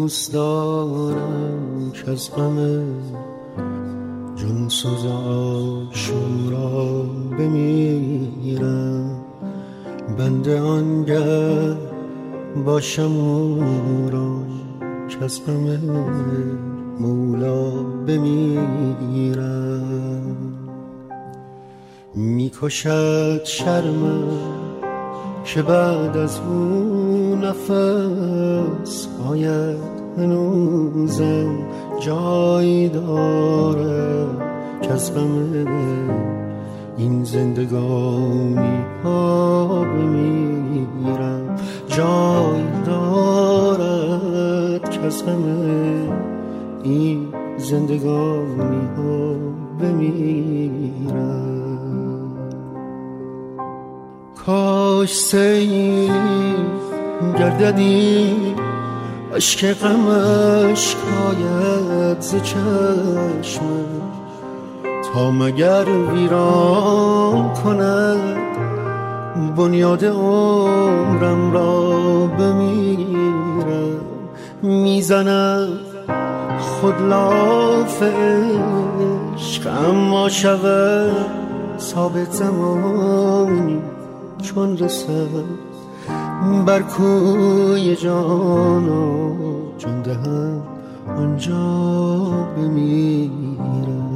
دوست دارم که از غم جون سوز عاشورا بمیرم، بنده آنگه باشم او را که از غم مولا بمیرم. میکشد شرمم که بعد از اون نفس آید هنوزم جایی داره که از غم این زندگانی ها بمیرم، جایی دارد که از غم این زندگانی ها بمیرم. کاش سیلی گرددی عشق غمش کاید ز چشمم، تا مگر ویران کند بنیاد عمرم را بمیرم. میزنم خود لاف عشق اما شود ثابت زمانی چون رسد بر کوی جان و جان دهم آنجا بمیرم.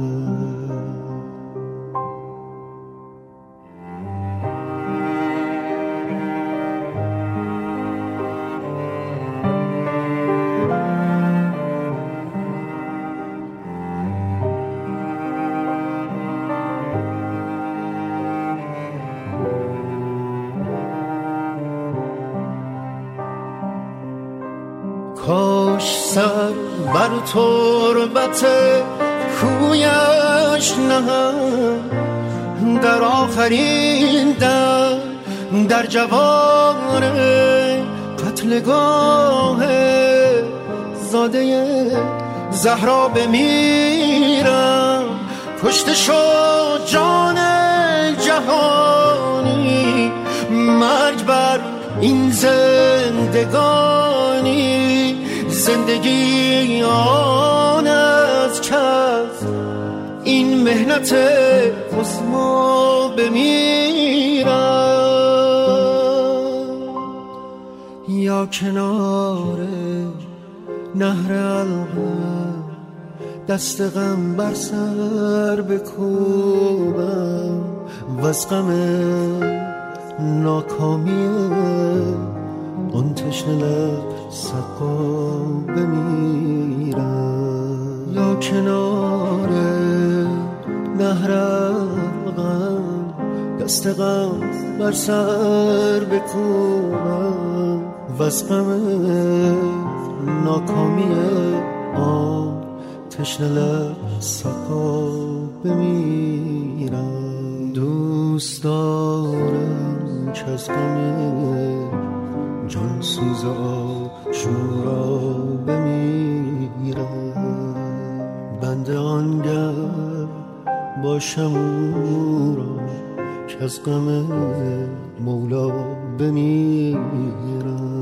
کاش سر بر تربت کویش نهم در آخرین در جوار قتلگاه زاده زهرا بمیرم. کشته شد جان جهانی، مرگ بر این زندگانی، زندگی آن از کس این مهنت عظما بمیرم. یا کنار نهر القم دست غم بر سر بکوبم، وز غم ناکامی اون تشنه لب سقا بمیرم. یا کنار نهر غم دست غم بر سر بکوبم، وز غم ناکامی آن تشنه لب سقا بمیرم. دوست دارم که از غم جان سوز عاشورا بمیرم، بنده آنگه باشم او را که از غم مولا بمیرم.